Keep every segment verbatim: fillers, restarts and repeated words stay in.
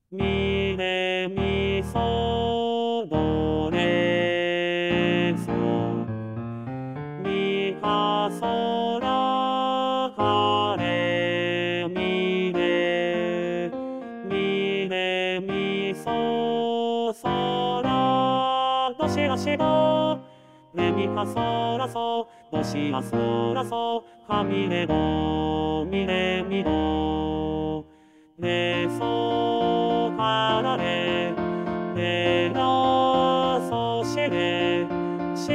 ミレミソドレソミファソラカレミレミレミソソラドシラシドレミファソラソドシラソラソファミレドミレミドレソカラレレラソシレシ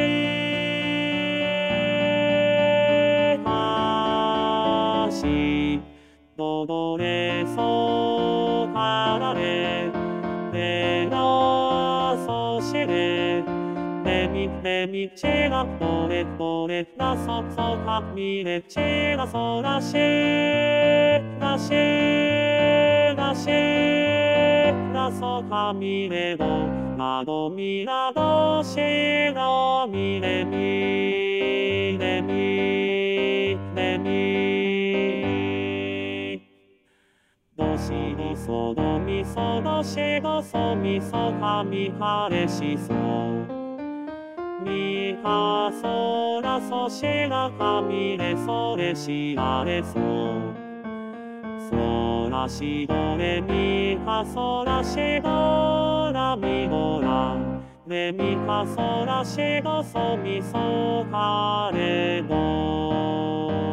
ハシドドレソカラレレラソシレレミレミチェラドレドレラソソファミレチェラソラシラシラシラソファミレドラドミラドシラミレミレミレミドシドソドミソドシドソミソファミファレシソミファソラソシラファミレソレシラレソソラシドレミファソラシドラミドラレミファソラシドソミソファレド